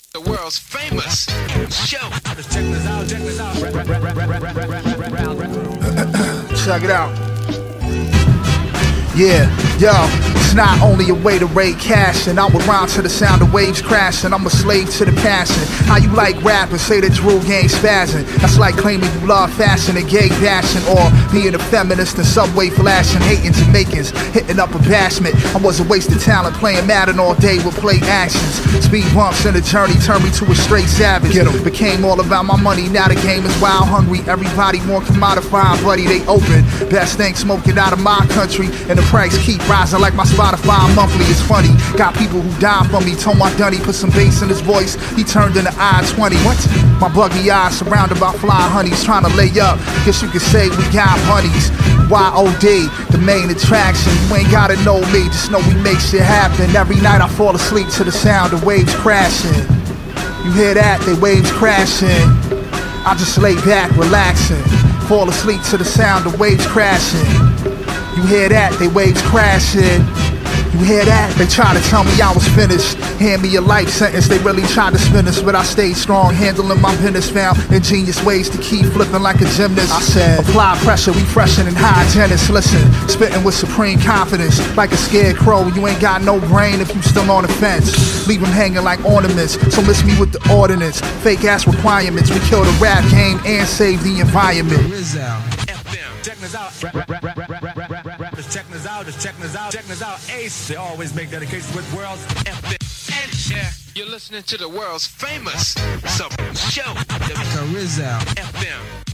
The world's famous show. Check it out. Yeah, yo, it's not only a way to raid cash, and I would rhyme to the sound of waves crashing. I'm a slave to the passion. How you like rappers say that Drew gang spazzing? That's like claiming you love fashion and gay bashing, or being a feminist and subway flashing, hating Jamaicans, hitting up a bashment. I was a wasted talent playing Madden all day with play actions. Speed bumps in the journey turned me to a straight savage. Became all about my money, now the game is wild hungry. Everybody more commodified, buddy, they open. Best thing smoking out of my country, and the price keep rising like my Spotify monthly. It's funny, got people who die for me. Told my Dunny put some bass in his voice, he turned into I-20. What? My buggy eyes surrounded by fly honeys, trying to lay up. Guess you could say we got honeys. Y.O.D, the main attraction. You ain't gotta know me, just know we make shit happen. Every night I fall asleep to the sound of waves crashing. You hear that? They waves crashing. I just lay back, relaxing. Fall asleep to the sound of waves crashing. You hear that? They waves crashing. You hear that? They try to tell me I was finished. Hand me a life sentence, they really tried to spin us, but I stayed strong, handling my business. Found ingenious ways to keep flipping like a gymnast. I said, apply pressure, we freshen and hygienists. Listen, spitting with supreme confidence, like a scared crow. You ain't got no brain if you still on the fence. Leave them hanging like ornaments, so miss me with the ordinance. Fake ass requirements, we kill the rap game and save the environment. Checking us out. Just checking us out. Just checking us out. Checking us out. Ace. They always make dedications with world's FM. Yeah, you're listening to the world's famous show. The Rizal FM.